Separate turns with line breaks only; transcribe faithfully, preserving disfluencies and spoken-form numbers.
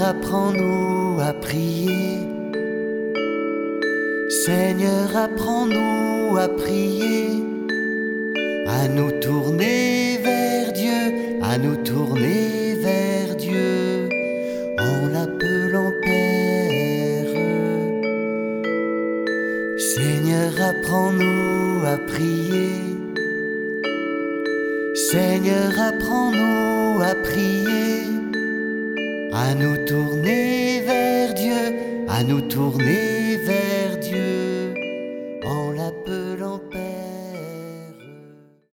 apprends-nous à prier. Seigneur, apprends-nous à prier, à nous tourner vers Dieu, à nous tourner vers Dieu, en l'appelant Père. Seigneur, apprends-nous à prier. Seigneur, apprends-nous à prier, à nous tourner vers Dieu, à nous tourner vers Dieu, en l'appelant Père.